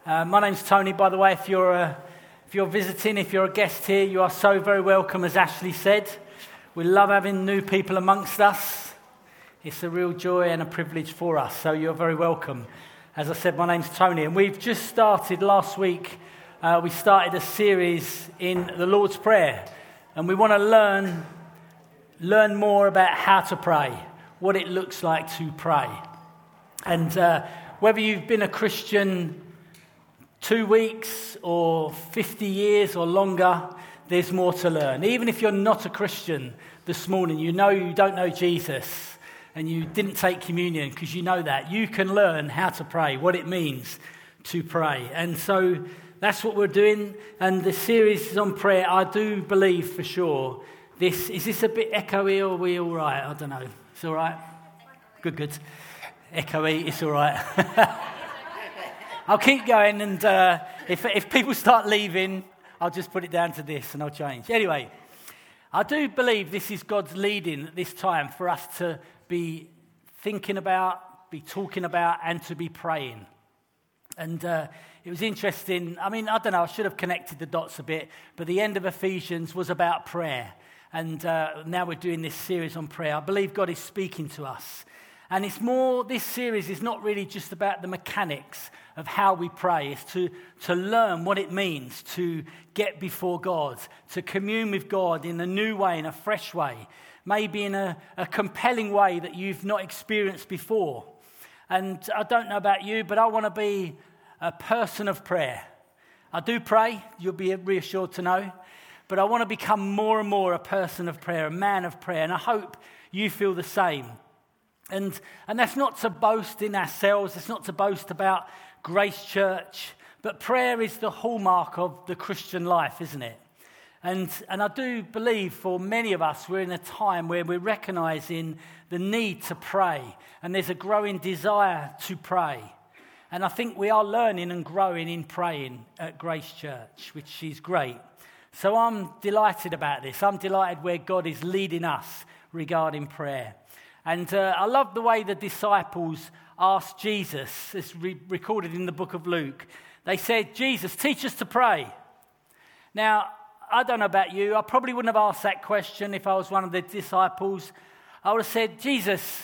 My name's Tony, by the way. If you're visiting, if you're a guest here, you are so very welcome, as Ashley said. We love having new people amongst us. It's a real joy and a privilege for us, so you're very welcome. As I said, my name's Tony, and we've just started last week. We started a series in the Lord's Prayer, and we want to learn more about how to pray, what it looks like to pray. And whether you've been a Christian 2 weeks or 50 years or longer, there's more to learn. Even if you're not a Christian this morning, you know you don't know Jesus and you didn't take communion because you know that. You can learn how to pray, what it means to pray. And so that's what we're doing. And the series is on prayer. I do believe for sure is this a bit echoey or are we all right? I don't know. It's all right? Good. Echoey, it's all right. I'll keep going, and if people start leaving, I'll just put it down to this and I'll change. Anyway, I do believe this is God's leading at this time for us to be thinking about, be talking about, and to be praying. And it was interesting. I mean, I don't know, I should have connected the dots a bit, but the end of Ephesians was about prayer. And now we're doing this series on prayer. I believe God is speaking to us. And this series is not really just about the mechanics of how we pray. It's to learn what it means to get before God, to commune with God in a new way, in a fresh way, maybe in a compelling way that you've not experienced before. And I don't know about you, but I want to be a person of prayer. I do pray, you'll be reassured to know, but I want to become more and more a person of prayer, a man of prayer, and I hope you feel the same. And that's not to boast in ourselves, it's not to boast about Grace Church, but prayer is the hallmark of the Christian life, isn't it? And I do believe for many of us, we're in a time where we're recognizing the need to pray, and there's a growing desire to pray. And I think we are learning and growing in praying at Grace Church, which is great. So I'm delighted about this. I'm delighted where God is leading us regarding prayer. And I love the way the disciples asked Jesus, it's recorded in the book of Luke. They said, Jesus, teach us to pray. Now, I don't know about you, I probably wouldn't have asked that question if I was one of the disciples. I would have said, Jesus,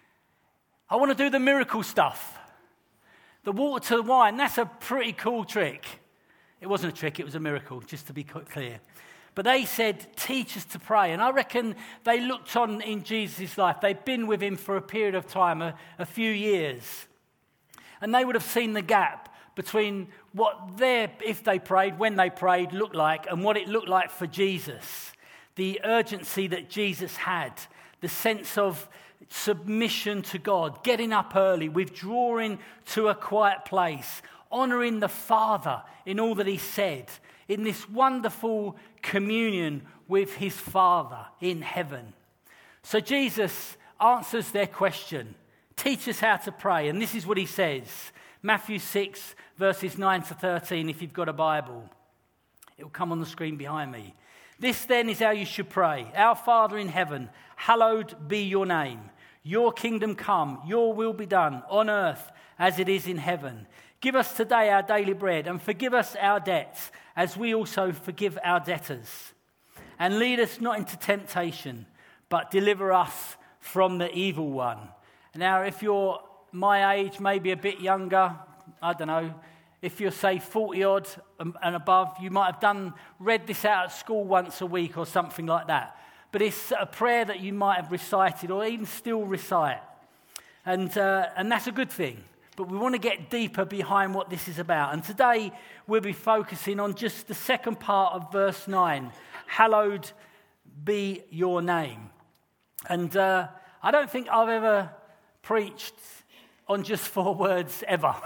I want to do the miracle stuff. The water to the wine, that's a pretty cool trick. It wasn't a trick, it was a miracle, just to be clear. But they said, teach us to pray. And I reckon they looked on in Jesus' life. They'd been with him for a period of time, a few years. And they would have seen the gap between what if they prayed, when they prayed, looked like, and what it looked like for Jesus. The urgency that Jesus had, the sense of submission to God, getting up early, withdrawing to a quiet place, honouring the Father in all that he said, in this wonderful communion with his Father in heaven. So Jesus answers their question, teach us how to pray, and this is what he says, Matthew 6, verses 9 to 13, if you've got a Bible. It will come on the screen behind me. This then is how you should pray. Our Father in heaven, hallowed be your name. Your kingdom come, your will be done on earth as it is in heaven. Give us today our daily bread and forgive us our debts as we also forgive our debtors. And lead us not into temptation, but deliver us from the evil one. Now, if you're my age, maybe a bit younger, I don't know, if you're, say, 40-odd and above, you might have read this out at school once a week or something like that. But it's a prayer that you might have recited or even still recite. And that's a good thing. But we want to get deeper behind what this is about. And today we'll be focusing on just the second part of verse 9. Hallowed be your name. And I don't think I've ever preached on just 4 words ever.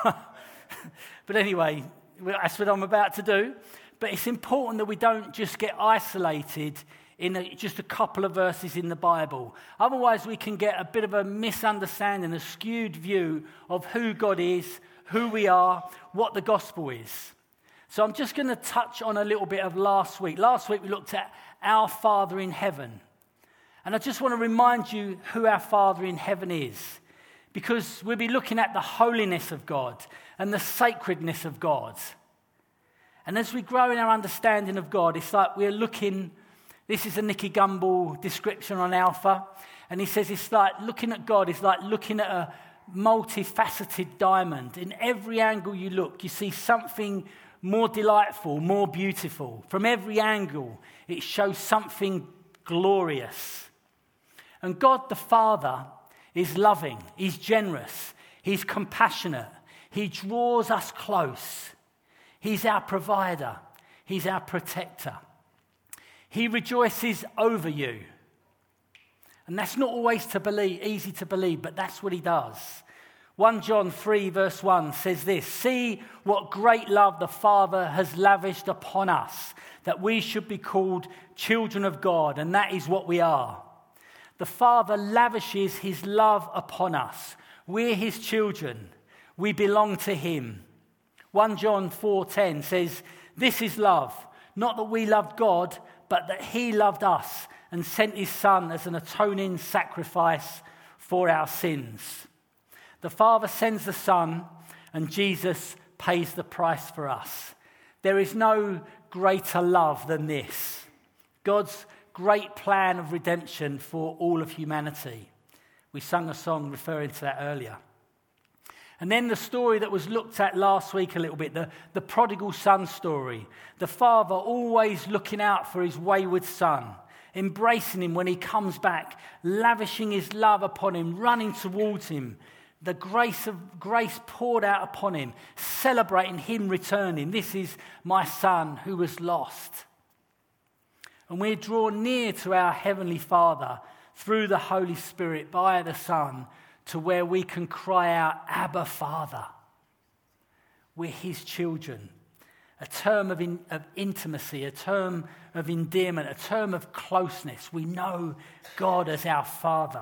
But anyway, that's what I'm about to do. But it's important that we don't just get isolated in just a couple of verses in the Bible. Otherwise, we can get a bit of a misunderstanding, a skewed view of who God is, who we are, what the gospel is. So I'm just going to touch on a little bit of last week. Last week we looked at our Father in heaven. And I just want to remind you who our Father in heaven is. because we'll be looking at the holiness of God and the sacredness of God. And as we grow in our understanding of God, it's like we're looking, this is a Nicky Gumbel description on Alpha, and he says it's like looking at God, it's like looking at a multifaceted diamond. In every angle you look, you see something more delightful, more beautiful. From every angle, it shows something glorious. And God the Father is loving, He's generous, He's compassionate, He draws us close. He's our provider, He's our protector. He rejoices over you. And that's not always easy to believe, but that's what He does. 1 John 3 verse 1 says this, "See what great love the Father has lavished upon us, that we should be called children of God," and that is what we are. The Father lavishes His love upon us. We're His children. We belong to Him. 1 John 4:10 says, "This is love, not that we loved God, but that He loved us and sent His Son as an atoning sacrifice for our sins." The Father sends the Son, and Jesus pays the price for us. There is no greater love than this. God's great plan of redemption for all of humanity. We sung a song referring to that earlier. And then the story that was looked at last week a little bit, the prodigal son story. The father always looking out for his wayward son, embracing him when he comes back, lavishing his love upon him, running towards him. The grace poured out upon him, celebrating him returning. This is my son who was lost. And we're drawn near to our Heavenly Father through the Holy Spirit by the Son to where we can cry out, "Abba, Father." We're His children. A term of intimacy, a term of endearment, a term of closeness. We know God as our Father.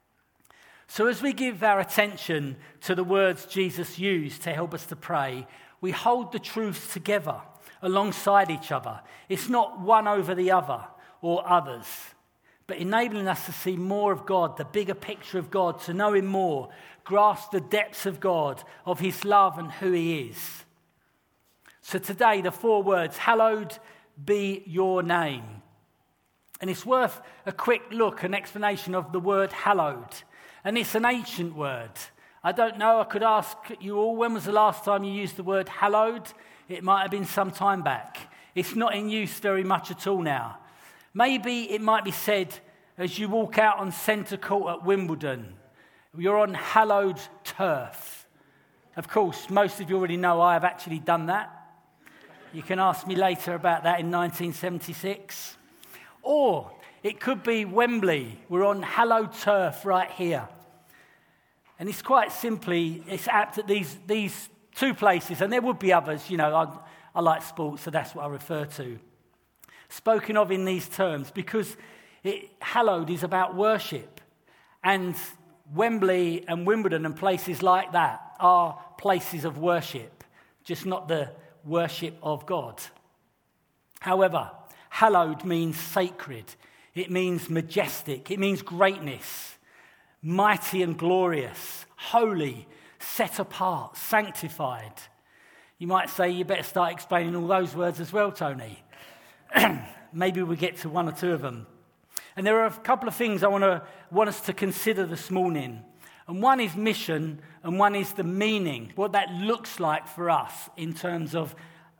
So as we give our attention to the words Jesus used to help us to pray, we hold the truths together alongside each other. It's not one over the other or others, but enabling us to see more of God, the bigger picture of God, to know Him more, grasp the depths of God, of His love and who He is. So today, the 4 words, hallowed be your name. And it's worth a quick look, an explanation of the word hallowed. And it's an ancient word. I don't know, I could ask you all, when was the last time you used the word hallowed? It might have been some time back. It's not in use very much at all now. Maybe it might be said as you walk out on centre court at Wimbledon, you're on hallowed turf. Of course, most of you already know I have actually done that. You can ask me later about that in 1976. Or it could be Wembley. We're on hallowed turf right here. And it's quite simply, it's apt at these 2 places, and there would be others, you know, I like sports, so that's what I refer to. Spoken of in these terms, because hallowed is about worship. And Wembley and Wimbledon and places like that are places of worship, just not the worship of God. However, hallowed means sacred. It means majestic. It means greatness, mighty and glorious, holy, set apart, sanctified. You might say you better start explaining all those words as well, Tony. Maybe we'll get to 1 or 2 of them. And there are a couple of things I want us to consider this morning. And one is mission, and one is the meaning, what that looks like for us in terms of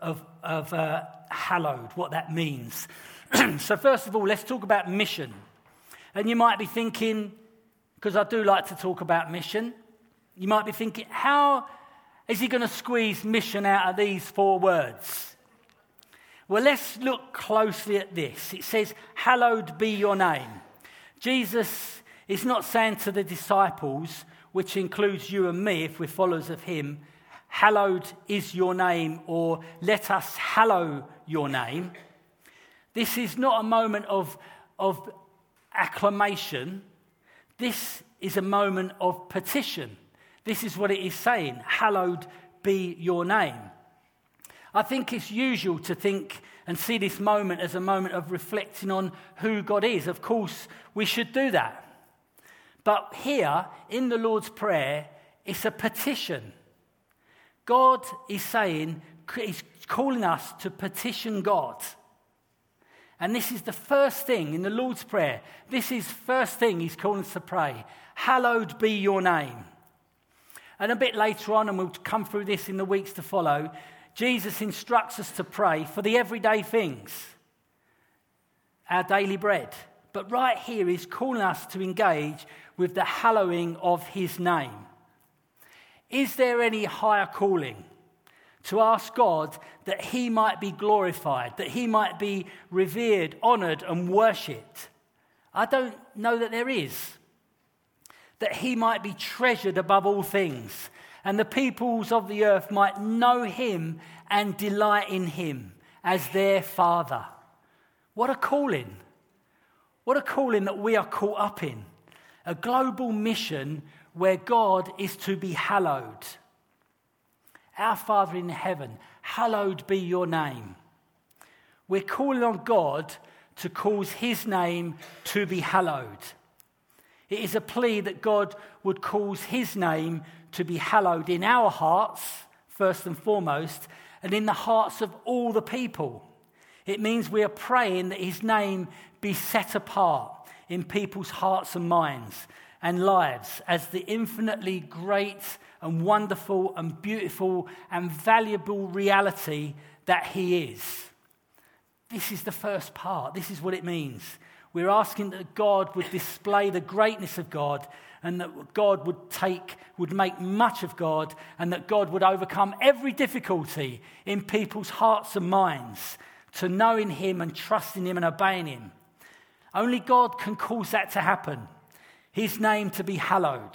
hallowed, what that means. So first of all, let's talk about mission. And you might be thinking, because I do like to talk about mission, you might be thinking, how is he going to squeeze mission out of these 4 words? Well, let's look closely at this. It says, hallowed be your name. Jesus is not saying to the disciples, which includes you and me if we're followers of him, hallowed is your name, or let us hallow your name. This is not a moment of acclamation. This is a moment of petition. This is what it is saying, hallowed be your name. I think it's usual to think and see this moment as a moment of reflecting on who God is. Of course, we should do that. But here, in the Lord's Prayer, it's a petition. God is saying, he's calling us to petition God. And this is the first thing in the Lord's Prayer. This is the first thing he's calling us to pray. Hallowed be your name. And a bit later on, and we'll come through this in the weeks to follow, Jesus instructs us to pray for the everyday things, our daily bread. But right here, he's calling us to engage with the hallowing of his name. Is there any higher calling? To ask God that he might be glorified, that he might be revered, honoured and worshipped? I don't know that there is. That he might be treasured above all things, and the peoples of the earth might know him and delight in him as their Father. What a calling. What a calling that we are caught up in. A global mission where God is to be hallowed. Our Father in heaven, hallowed be your name. We're calling on God to cause his name to be hallowed. It is a plea that God would cause his name to be hallowed in our hearts, first and foremost, and in the hearts of all the people. It means we are praying that his name be set apart in people's hearts and minds and lives as the infinitely great and wonderful and beautiful and valuable reality that he is. This is the first part. This is what it means. We're asking that God would display the greatness of God, and that God would make much of God, and that God would overcome every difficulty in people's hearts and minds to knowing him and trusting him and obeying him. Only God can cause that to happen. His name to be hallowed.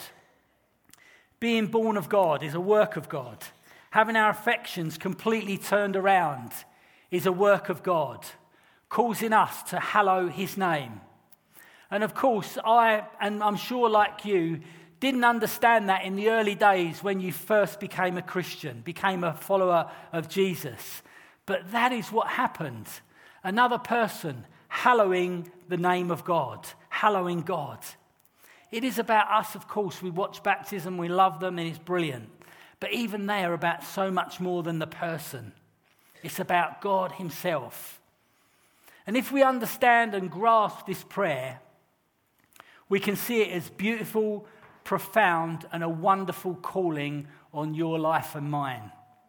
Being born of God is a work of God. Having our affections completely turned around is a work of God, causing us to hallow his name. And of course, I'm sure like you, didn't understand that in the early days when you first became a Christian, became a follower of Jesus. But that is what happened. Another person hallowing the name of God, hallowing God. It is about us, of course. We watch baptism, we love them, and it's brilliant. But even they are about so much more than the person. It's about God himself. And if we understand and grasp this prayer, we can see it as beautiful, profound, and a wonderful calling on your life and mine.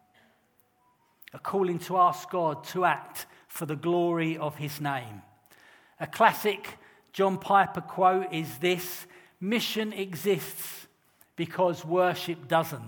A calling to ask God to act for the glory of his name. A classic John Piper quote is this: mission exists because worship doesn't.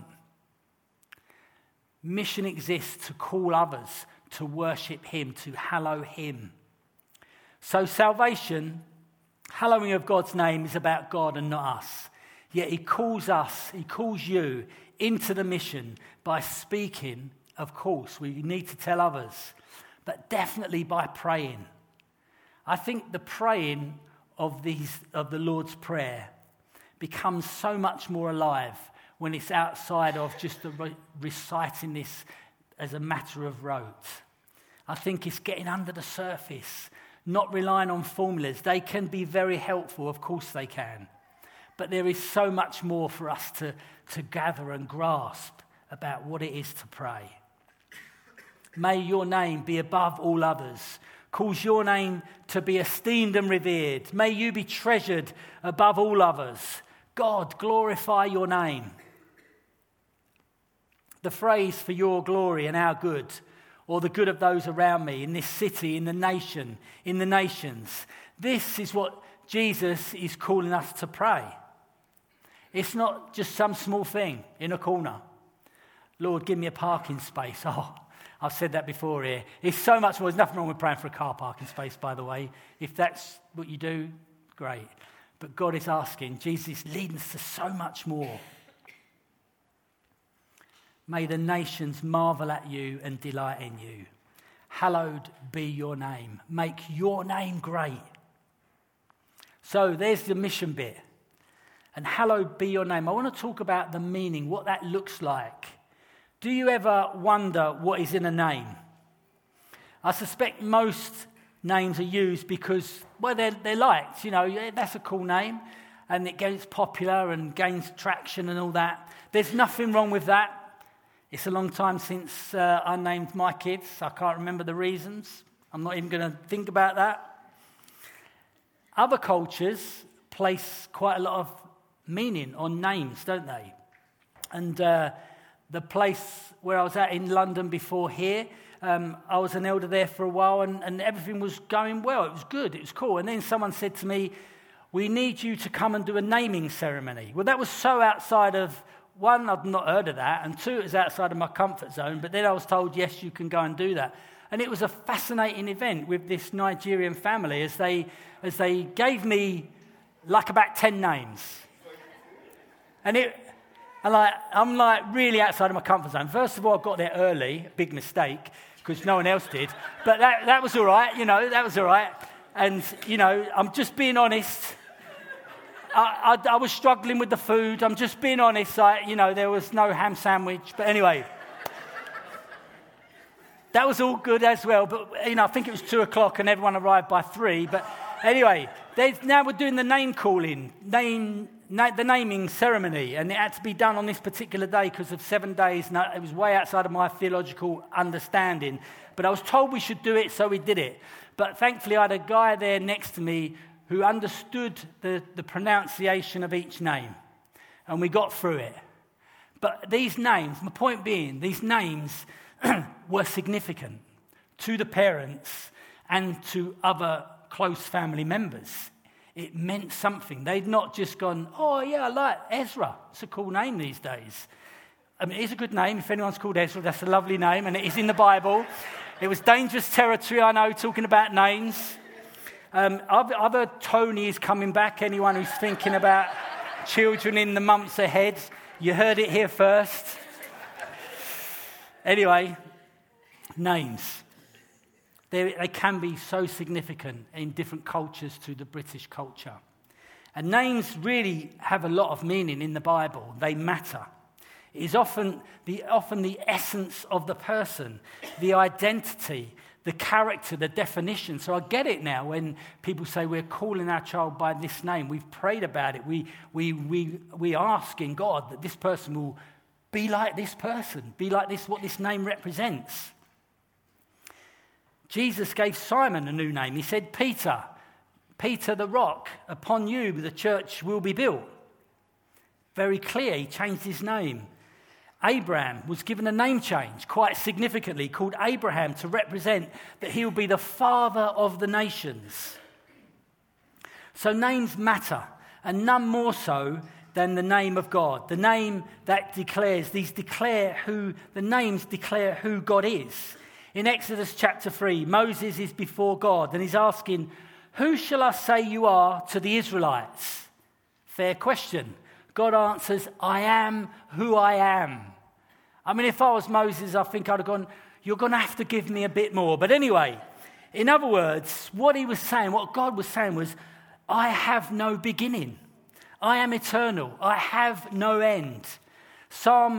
Mission exists to call others to worship him, to hallow him. So salvation, hallowing of God's name, is about God and not us. Yet he calls us, he calls you into the mission by speaking. Of course, we need to tell others, but definitely by praying. I think the praying of the Lord's Prayer becomes so much more alive when it's outside of just reciting this as a matter of rote. I think it's getting under the surface, not relying on formulas. They can be very helpful, of course they can. But there is so much more for us to gather and grasp about what it is to pray. May your name be above all others. Cause your name to be esteemed and revered. May you be treasured above all others. God, glorify your name. The phrase for your glory and our good, or the good of those around me, in this city, in the nation, in the nations. This is what Jesus is calling us to pray. It's not just some small thing in a corner. Lord, give me a parking space. Oh, I've said that before here. It's so much more. There's nothing wrong with praying for a car parking space, by the way. If that's what you do, great. But God is asking, Jesus is leading us to so much more. May the nations marvel at you and delight in you. Hallowed be your name. Make your name great. So there's the mission bit. And hallowed be your name. I want to talk about the meaning, what that looks like. Do you ever wonder what is in a name? I suspect most names are used because, well, they're liked. You know, that's a cool name. and it gets popular and gains traction and all that. There's nothing wrong with that. It's a long time since I named my kids. I can't remember the reasons. I'm not even going to think about that. Other cultures place quite a lot of meaning on names, don't they? And the place where I was at in London before here, I was an elder there for a while, and everything was going well. It was good. It was cool. And then someone said to me, "We need you to come and do a naming ceremony." Well, that was so outside of, one, I'd not heard of that, and two, it was outside of my comfort zone. But then I was told, yes, you can go and do that. And it was a fascinating event with this Nigerian family as they gave me like about 10 names. And I'm like really outside of my comfort zone. First of all, I got there early, big mistake, because no one else did. But that was all right, that was all right. And, I'm just being honest. I was struggling with the food. I'm just being honest. There was no ham sandwich. But anyway, that was all good as well. But, I think it was 2:00 and everyone arrived by 3. But anyway, now we're doing the name calling, the naming ceremony. And it had to be done on this particular day because of 7 days. And it was way outside of my theological understanding. But I was told we should do it, so we did it. But thankfully, I had a guy there next to me who understood the pronunciation of each name. And we got through it. But these names, my point being, these names were significant to the parents and to other close family members. It meant something. They'd not just gone, "Oh, yeah, I like Ezra. It's a cool name these days." I mean, it is a good name. If anyone's called Ezra, that's a lovely name, and it is in the Bible. It was dangerous territory, I know, talking about names. I've heard Tony is coming back. Anyone who's thinking about children in the months ahead, you heard it here first. Anyway, names. They can be so significant in different cultures to the British culture. And names really have a lot of meaning in the Bible. They matter. It is often the essence of the person, the identity, the character, the definition. So I get it now when people say we're calling our child by this name. We've prayed about it. We ask in God that this person will be like this person, be like this, what this name represents. Jesus gave Simon a new name. He said, Peter the rock, upon you the church will be built. Very clear, he changed his name. Abraham was given a name change, quite significantly, called Abraham to represent that he will be the father of the nations. So names matter, and none more so than the name of God. The name that declares, the names declare who God is. In Exodus chapter 3, Moses is before God, and he's asking, "Who shall I say you are to the Israelites?" Fair question. God answers, "I am who I am." I mean, if I was Moses, I think I'd have gone, "You're going to have to give me a bit more." But anyway, in other words, what God was saying was, "I have no beginning. I am eternal. I have no end." Psalm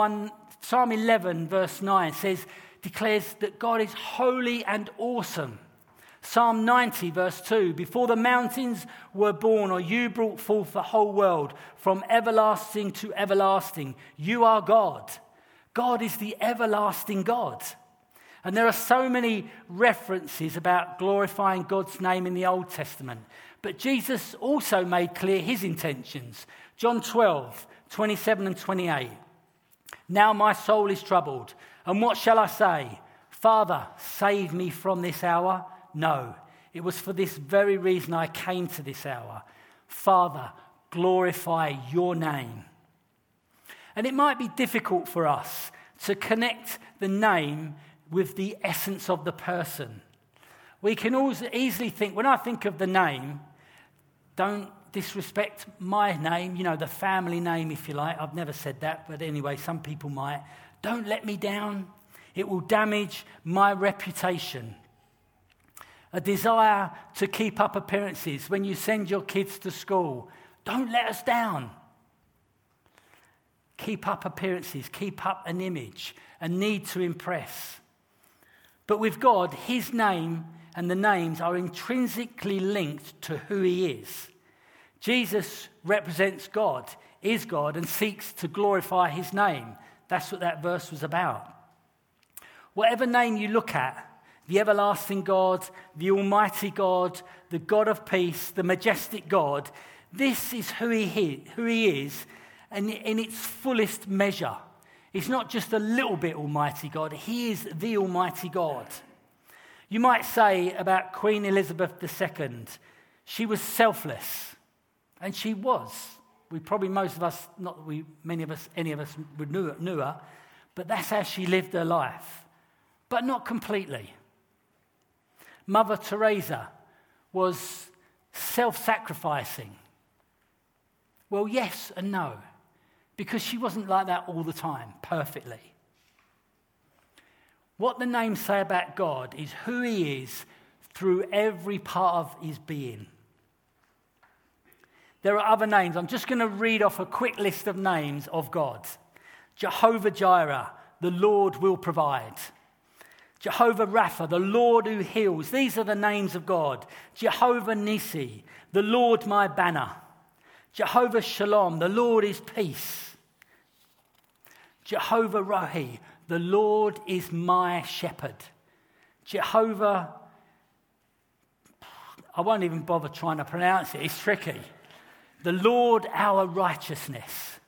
11, verse 9 declares that God is holy and awesome. Psalm 90, verse 2, "Before the mountains were born, or you brought forth the whole world, from everlasting to everlasting, you are God." God is the everlasting God. And there are so many references about glorifying God's name in the Old Testament. But Jesus also made clear his intentions. John 12, 27 and 28. "Now my soul is troubled, and what shall I say? Father, save me from this hour? No, it was for this very reason I came to this hour. Father, glorify your name." And it might be difficult for us to connect the name with the essence of the person. We can also easily think, when I think of the name, don't disrespect my name, the family name, if you like. I've never said that, but anyway, some people might. Don't let me down. It will damage my reputation. A desire to keep up appearances. When you send your kids to school, don't let us down. Keep up appearances, keep up an image, a need to impress. But with God, his name and the names are intrinsically linked to who he is. Jesus represents God, is God, and seeks to glorify his name. That's what that verse was about. Whatever name you look at, the everlasting God, the almighty God, the God of peace, the majestic God, this is who he is, and in its fullest measure. He's not just a little bit almighty God, he is the almighty God. You might say about Queen Elizabeth II, she was selfless, and she was. We probably, most of us, not we, many of us, any of us knew her, but that's how she lived her life. But not completely. Mother Teresa was self-sacrificing. Well, yes and no, because she wasn't like that all the time, perfectly. What the names say about God is who he is through every part of his being. There are other names. I'm just going to read off a quick list of names of God. Jehovah Jireh, the Lord will provide. Jehovah Rapha, the Lord who heals. These are the names of God. Jehovah Nissi, the Lord my banner. Jehovah Shalom, the Lord is peace. Jehovah Rohi, the Lord is my shepherd. Jehovah, I won't even bother trying to pronounce it, it's tricky. The Lord our righteousness.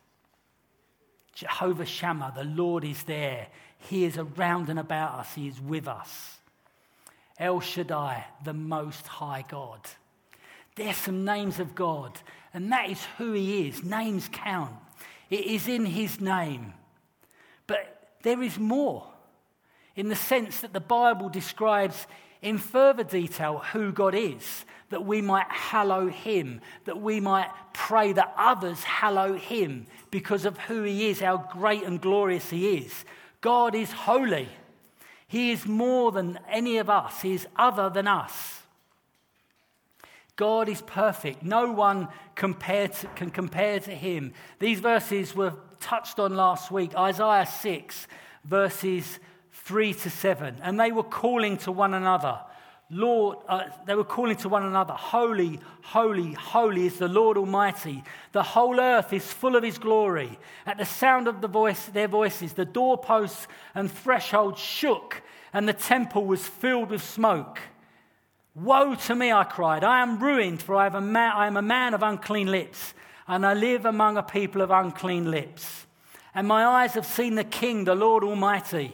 Jehovah Shammah, the Lord is there. He is around and about us. He is with us. El Shaddai, the Most High God. There's some names of God, and that is who he is. Names count. It is in his name. But there is more, in the sense that the Bible describes in further detail who God is, that we might hallow him, that we might pray that others hallow him because of who he is, how great and glorious he is. God is holy. He is more than any of us. He is other than us. God is perfect. No one can compare to him. These verses were touched on last week. Isaiah 6, verses 3 to 7. And they were calling to one another. They were calling to one another, holy, holy, holy is the Lord Almighty. The whole earth is full of his glory. At the sound of their voices, the doorposts and thresholds shook, and the temple was filled with smoke. Woe to me, I cried. I am ruined, for I am a man of unclean lips, and I live among a people of unclean lips. And my eyes have seen the King, the Lord Almighty.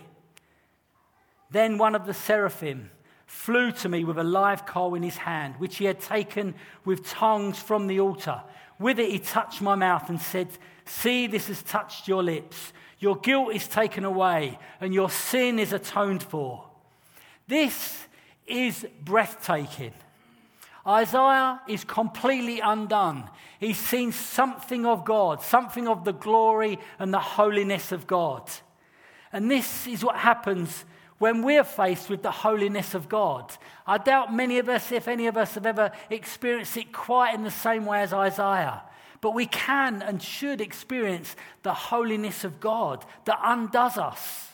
Then one of the seraphim flew to me with a live coal in his hand, which he had taken with tongs from the altar. With it he touched my mouth and said, "See, this has touched your lips. Your guilt is taken away, and your sin is atoned for." This is breathtaking. Isaiah is completely undone. He's seen something of God, something of the glory and the holiness of God. And this is what happens when we're faced with the holiness of God. I doubt many of us, if any of us, have ever experienced it quite in the same way as Isaiah. But we can and should experience the holiness of God that undoes us.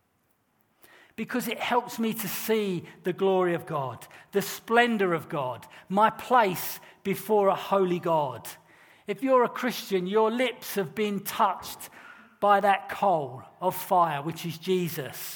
Because it helps me to see the glory of God, the splendor of God, my place before a holy God. If you're a Christian, your lips have been touched by that coal of fire, which is Jesus.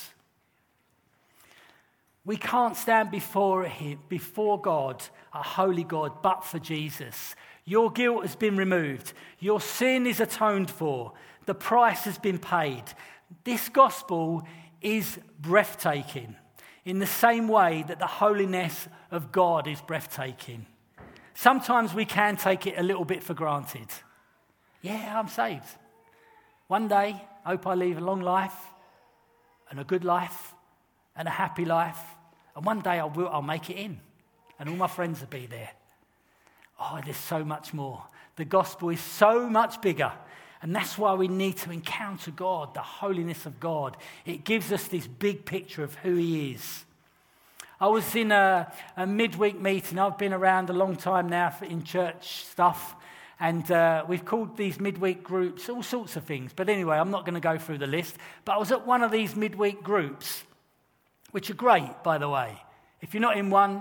We can't stand before him, before God, a holy God, but for Jesus. Your guilt has been removed. Your sin is atoned for. The price has been paid. This gospel is breathtaking in the same way that the holiness of God is breathtaking. Sometimes we can take it a little bit for granted. Yeah, I'm saved. One day, I hope I live a long life and a good life and a happy life. And one day I'll make it in. And all my friends will be there. Oh, there's so much more. The gospel is so much bigger. And that's why we need to encounter God, the holiness of God. It gives us this big picture of who he is. I was in a midweek meeting. I've been around a long time now in church stuff. And we've called these midweek groups all sorts of things. But anyway, I'm not going to go through the list. But I was at one of these midweek groups, which are great, by the way. If you're not in one,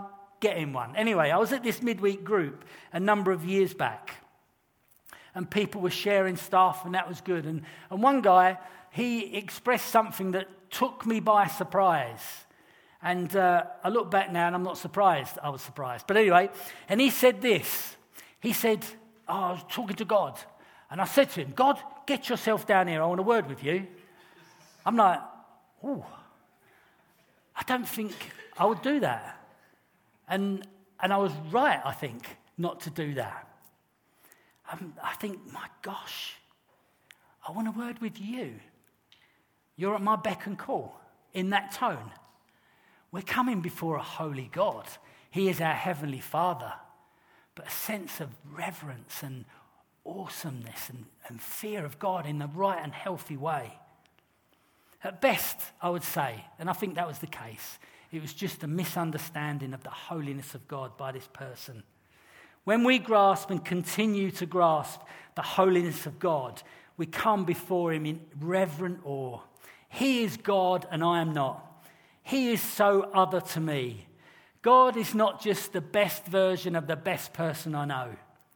getting one. Anyway, I was at this midweek group a number of years back, and people were sharing stuff, and that was good. And one guy, he expressed something that took me by surprise. And I look back now, and I'm not surprised. I was surprised. But anyway, and he said this. He said, I was talking to God, and I said to him, God, get yourself down here. I want a word with you. I'm like, oh, I don't think I would do that. And I was right, I think, not to do that. I think, my gosh, I want a word with you. You're at my beck and call in that tone. We're coming before a holy God. He is our heavenly Father. But a sense of reverence and awesomeness and fear of God in the right and healthy way. At best, I would say, and I think that was the case, it was just a misunderstanding of the holiness of God by this person. When we grasp and continue to grasp the holiness of God, we come before him in reverent awe. He is God and I am not. He is so other to me. God is not just the best version of the best person I know.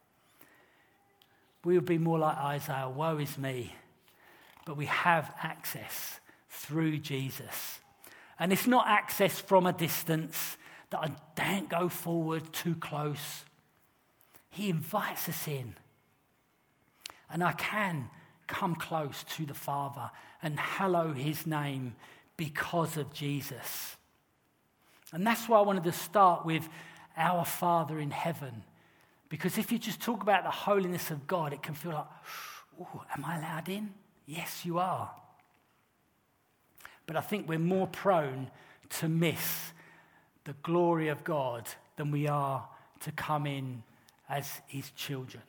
We would be more like Isaiah, woe is me. But we have access through Jesus. And it's not access from a distance that I don't go forward too close. He invites us in. And I can come close to the Father and hallow his name because of Jesus. And that's why I wanted to start with our Father in heaven. Because if you just talk about the holiness of God, it can feel like, oh, am I allowed in? Yes, you are. But I think we're more prone to miss the glory of God than we are to come in as his children.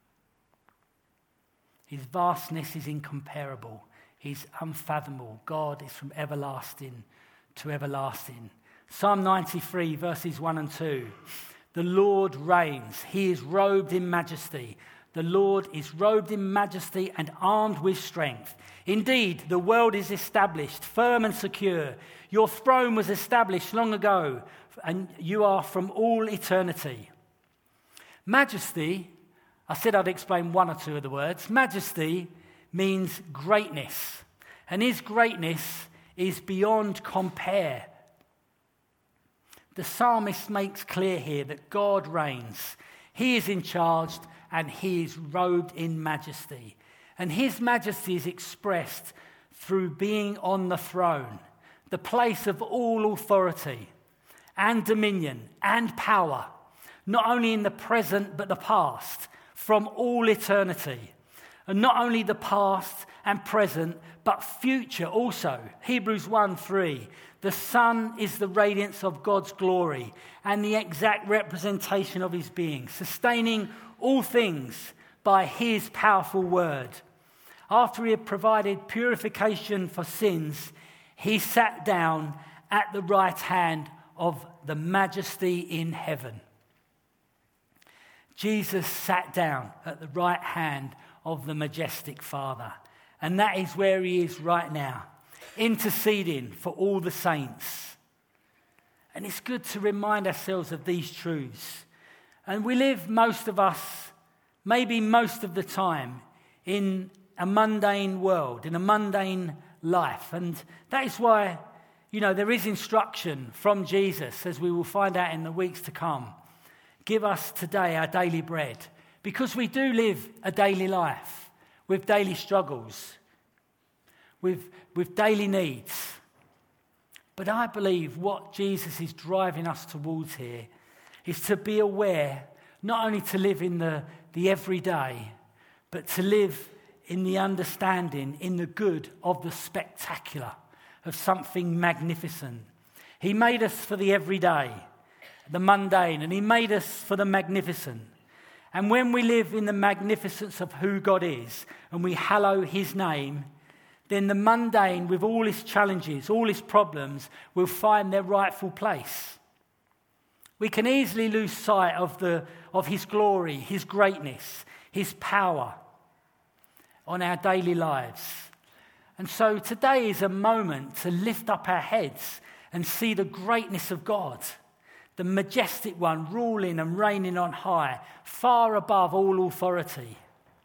His vastness is incomparable. He's unfathomable. God is from everlasting to everlasting. Psalm 93, verses 1 and 2. The Lord reigns. He is robed in majesty. The Lord is robed in majesty and armed with strength. Indeed, the world is established, firm and secure. Your throne was established long ago, and you are from all eternity. Majesty, I said I'd explain one or two of the words. Majesty means greatness, and his greatness is beyond compare. The psalmist makes clear here that God reigns. He is in charge and he is robed in majesty. And his majesty is expressed through being on the throne, the place of all authority and dominion and power, not only in the present but the past, from all eternity. And not only the past and present, but future also. Hebrews 1:3. The Son is the radiance of God's glory and the exact representation of his being, sustaining all things by his powerful word. After he had provided purification for sins, he sat down at the right hand of the majesty in heaven. Jesus sat down at the right hand of the majestic Father. And that is where he is right now, interceding for all the saints. And it's good to remind ourselves of these truths. And we live, most of us, maybe most of the time, in a mundane world, in a mundane life. And that is why, there is instruction from Jesus, as we will find out in the weeks to come. Give us today our daily bread. Because we do live a daily life with daily struggles, with daily needs. But I believe what Jesus is driving us towards here is to be aware, not only to live in the everyday, but to live in the understanding, in the good of the spectacular, of something magnificent. He made us for the everyday, the mundane, and he made us for the magnificent. And when we live in the magnificence of who God is, and we hallow his name, then the mundane, with all its challenges, all its problems, will find their rightful place. We can easily lose sight of his glory, his greatness, his power on our daily lives. And so today is a moment to lift up our heads and see the greatness of God, the majestic one, ruling and reigning on high, far above all authority.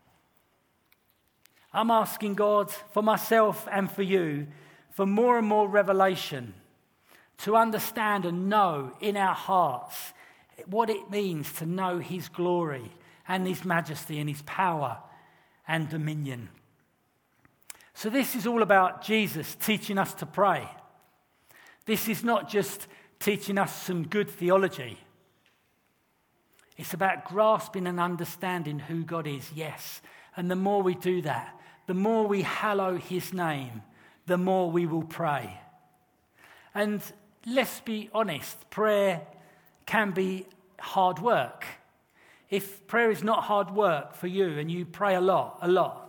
I'm asking God for myself and for you for more and more revelation to understand and know in our hearts what it means to know his glory and his majesty and his power and dominion. So this is all about Jesus teaching us to pray. This is not just teaching us some good theology. It's about grasping and understanding who God is, yes. And the more we do that, the more we hallow his name, the more we will pray. And let's be honest, prayer can be hard work. If prayer is not hard work for you and you pray a lot,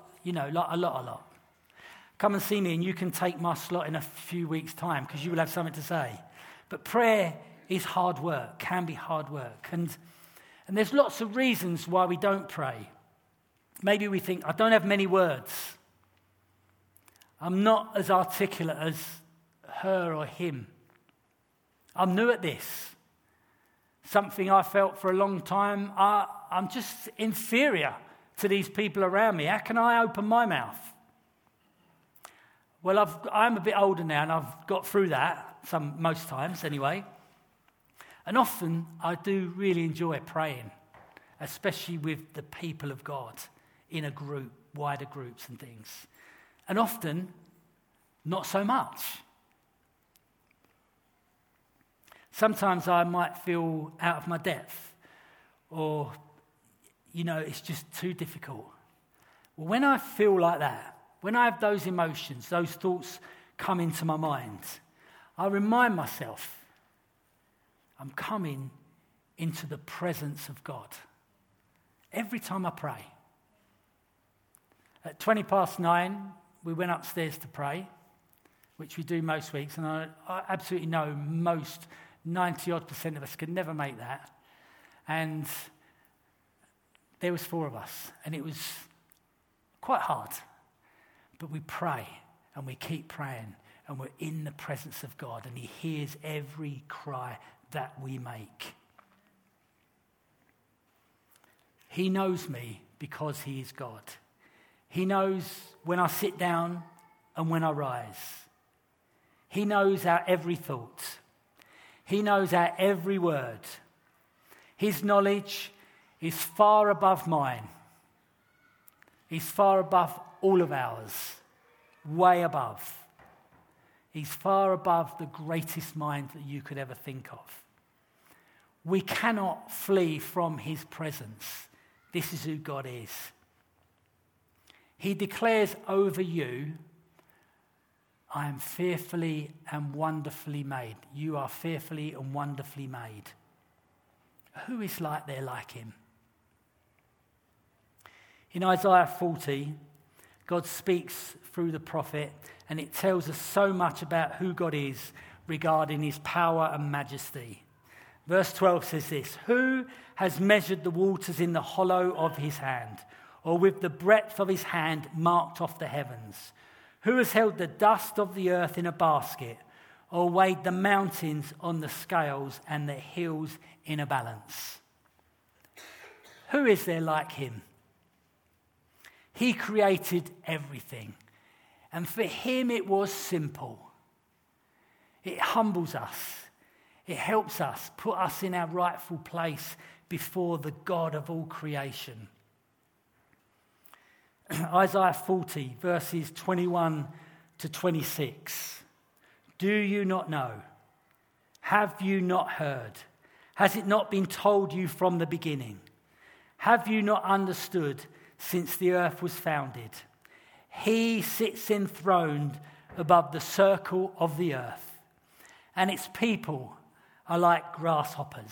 come and see me and you can take my slot in a few weeks' time because you will have something to say. But prayer is hard work, can be hard work. And there's lots of reasons why we don't pray. Maybe we think, I don't have many words. I'm not as articulate as her or him. I'm new at this. Something I felt for a long time, I'm just inferior to these people around me. How can I open my mouth? Well, I'm a bit older now and I've got through that, most times anyway. And often I do really enjoy praying, especially with the people of God in a group, wider groups and things. And often, not so much. Sometimes I might feel out of my depth or, it's just too difficult. Well, when I feel like that, when I have those emotions, those thoughts come into my mind, I remind myself I'm coming into the presence of God every time I pray. At 9:20, we went upstairs to pray, which we do most weeks, and I absolutely know most 90-odd% of us could never make that. And there was 4 of us, and it was quite hard. But we pray, and we keep praying, and we're in the presence of God, and he hears every cry that we make. He knows me because he is God. He knows when I sit down and when I rise. He knows our every thought. He knows our every word. His knowledge is far above mine. He's far above all of ours, way above. He's far above the greatest mind that you could ever think of. We cannot flee from his presence. This is who God is. He declares over you, I am fearfully and wonderfully made. You are fearfully and wonderfully made. Who is like him? In Isaiah 40, God speaks through the prophet, and it tells us so much about who God is regarding his power and majesty. Verse 12 says this, who has measured the waters in the hollow of his hand, or with the breadth of his hand marked off the heavens? Who has held the dust of the earth in a basket, or weighed the mountains on the scales and the hills in a balance? Who is there like him? He created everything, and for him it was simple. It humbles us. It helps us, put us in our rightful place before the God of all creation. Isaiah 40, verses 21 to 26. Do you not know? Have you not heard? Has it not been told you from the beginning? Have you not understood since the earth was founded? He sits enthroned above the circle of the earth, and its people are like grasshoppers.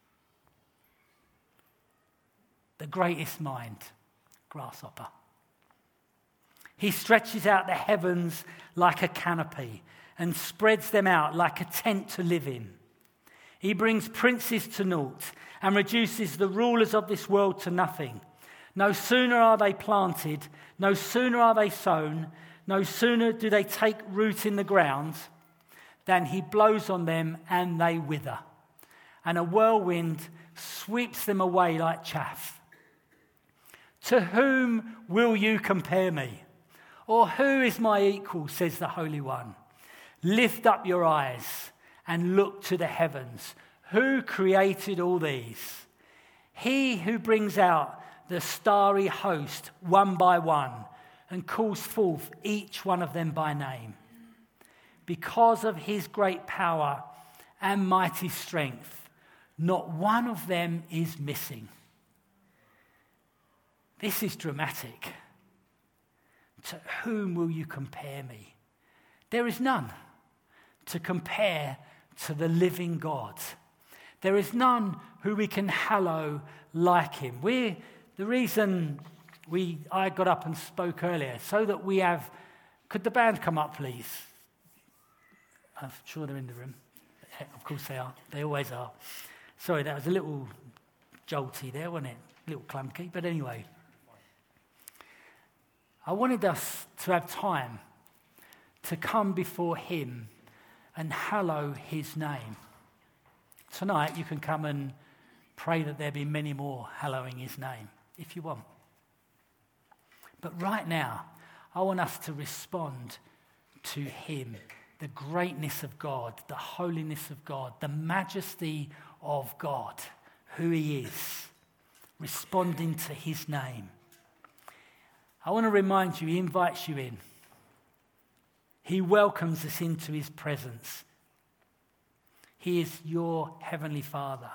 The greatest mind, grasshopper. He stretches out the heavens like a canopy and spreads them out like a tent to live in. He brings princes to naught and reduces the rulers of this world to nothing. No sooner are they planted, no sooner are they sown, no sooner do they take root in the ground than he blows on them and they wither. and a whirlwind sweeps them away like chaff. To whom will you compare me? Or who is my equal, says the Holy One. Lift up your eyes and look to the heavens. Who created all these? He who brings out the starry host one by one and calls forth each one of them by name. Because of his great power and mighty strength, not one of them is missing. This is dramatic. To whom will you compare me? There is none to compare to the living God. There is none who we can hallow like him. The reason I got up and spoke earlier, so that we have... Could the band come up, please? I'm sure they're in the room. Of course they are. They always are. Sorry, that was a little jolty there, wasn't it? A little clunky, but anyway. I wanted us to have time to come before him and hallow his name. Tonight you can come and pray that there be many more hallowing his name, if you want. But right now, I want us to respond to him, the greatness of God, the holiness of God, the majesty of God, who he is, responding to his name. I want to remind you, he invites you in. He welcomes us into his presence. He is your heavenly Father.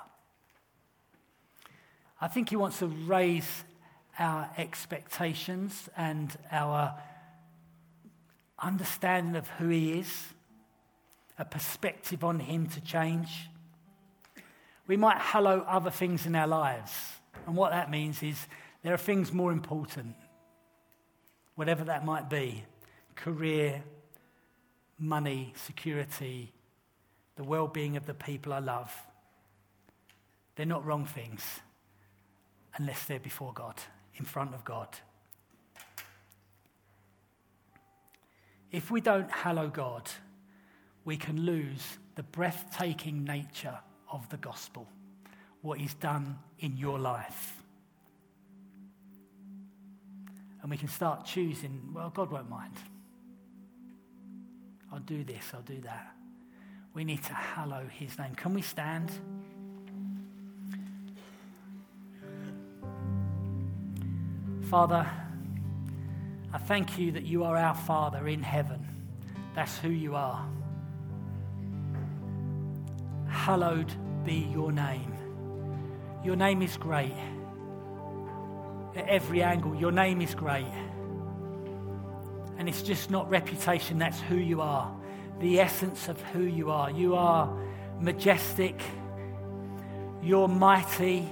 I think he wants to raise our expectations and our understanding of who he is, a perspective on him to change. We might hallow other things in our lives, and what that means is there are things more important, whatever that might be: career, money, security, the well-being of the people I love. They're not wrong things unless they're before God, in front of God. If we don't hallow God, we can lose the breathtaking nature of the gospel, what he's done in your life. And we can start choosing, well, God won't mind. I'll do this, I'll do that. We need to hallow his name. Can we stand? Father, I thank you that you are our Father in heaven. That's who you are. Hallowed be your name. Your name is great. At every angle, your name is great. And it's just not reputation, that's who you are. The essence of who you are. You are majestic. You're mighty.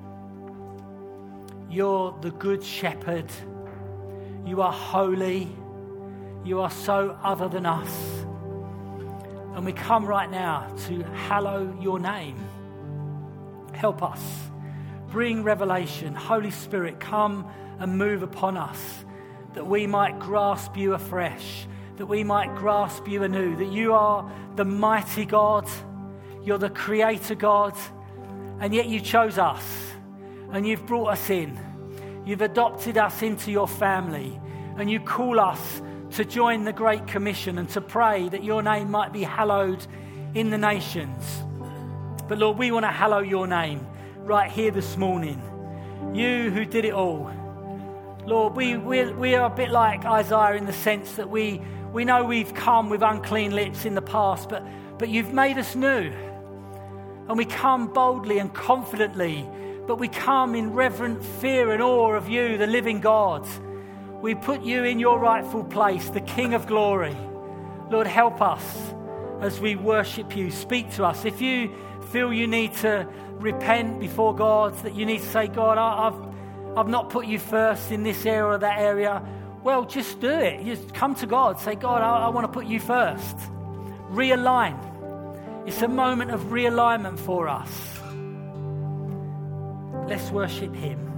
You're the good shepherd. You are holy. You are so other than us. And we come right now to hallow your name. Help us. Bring revelation. Holy Spirit, come and move upon us, that we might grasp you afresh, that we might grasp you anew, that you are the mighty God, you're the creator God, and yet you chose us, and you've brought us in. You've adopted us into your family, and you call us to join the Great Commission and to pray that your name might be hallowed in the nations. But Lord, we want to hallow your name right here this morning. You who did it all. Lord, we are a bit like Isaiah in the sense that we know we've come with unclean lips in the past, but you've made us new. And we come boldly and confidently, but we come in reverent fear and awe of you, the living God. We put you in your rightful place, the King of glory. Lord, help us as we worship you. Speak to us. If you feel you need to repent before God, that you need to say, God, I've not put you first in this area or that area, well, just do it. Just come to God. Say, God, I want to put you first. Realign. It's a moment of realignment for us. Let's worship him.